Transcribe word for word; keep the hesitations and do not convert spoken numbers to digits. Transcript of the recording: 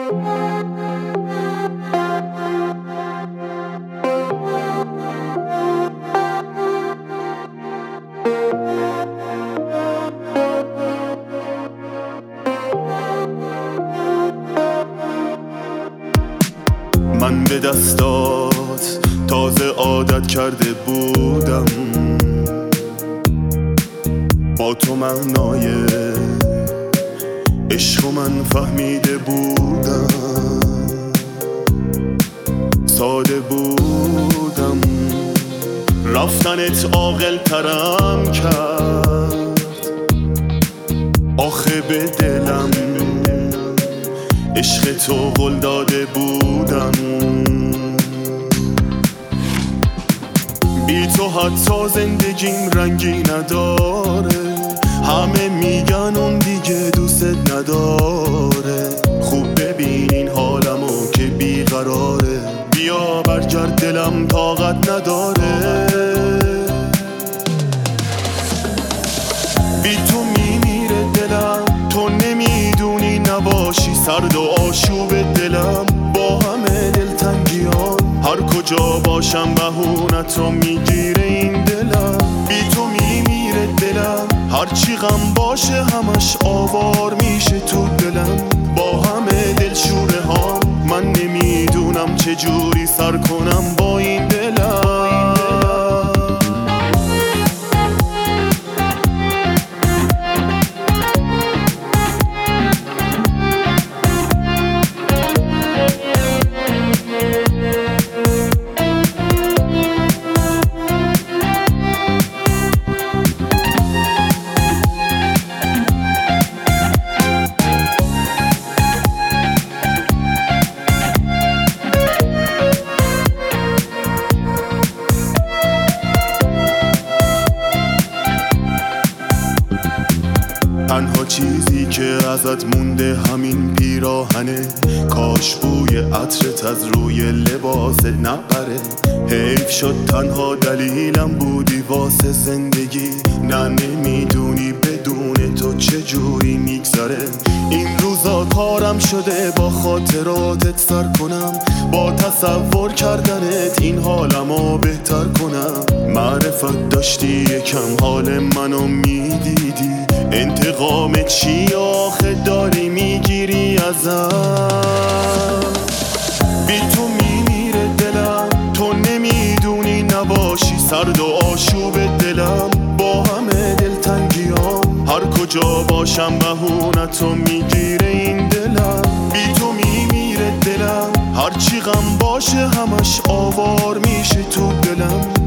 من به دستات تازه عادت کرده بودم، با تو معنای عشق من فهمیده بودم، ساده بودم، رفتنت عاقل ترم کرد. آخه به دلم عشق تو قول داده بودم، بی تو حتی زندگیم رنگی نداره. همه میگن اون دیگه دوست نداره، خوب ببین این حالمو که بیقراره. بیا برگرد دلم طاقت نداره، بی تو میمیره دلم. تو نمیدونی نباشی سرد و آشوب دلم. با همه دلتنگیام هر کجا باشم بهونتو میگیره این دلم. بی تو میمیره دلم، هرچی غم باشه همش آوار میشه تو دلم. با همه دلشوره ها من نمیدونم چجوری سر کنم با این دلم. تنها چیزی که ازت مونده همین پیراهنه، کاش بوی عطرت از روی لباست نپره. حیف شد تنها دلیلم بودی واسه زندگی. نه نمیدونی بدون تو چجوری میگذره. این روزا کارم شده با خاطراتت سر کنم، با تصور کردنت این حالمو بهتر کنم. معرفت داشتی یکم حال منو میدیدی، انتقام چی آخه داری میگیری ازم. بی تو میمیره دلم، تو نمیدونی نباشی سرد و آشوب دلم. با همه دلتنگیام هر کجا باشم بهونتو میگیره این دلم. بی تو میمیره دلم، هرچی غم باشه همش آوار میشه تو دلم.